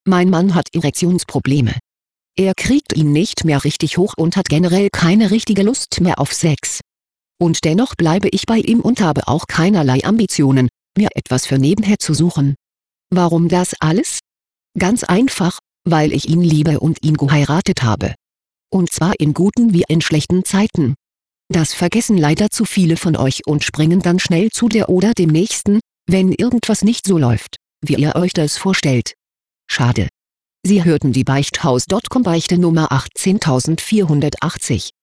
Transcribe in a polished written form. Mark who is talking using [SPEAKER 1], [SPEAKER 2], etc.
[SPEAKER 1] Mein Mann hat Erektionsprobleme. Er kriegt ihn nicht mehr richtig hoch und hat generell keine richtige Lust mehr auf Sex. Und dennoch bleibe ich bei ihm und habe auch keinerlei Ambitionen, mir etwas für nebenher zu suchen. Warum das alles? Ganz einfach, weil ich ihn liebe und ihn geheiratet habe. Und zwar in guten wie in schlechten Zeiten. Das vergessen leider zu viele von euch und springen dann schnell zu der oder dem Nächsten, wenn irgendwas nicht so läuft, wie ihr euch das vorstellt. Schade. Sie hörten die Beichthaus.com Beichte Nummer 18480.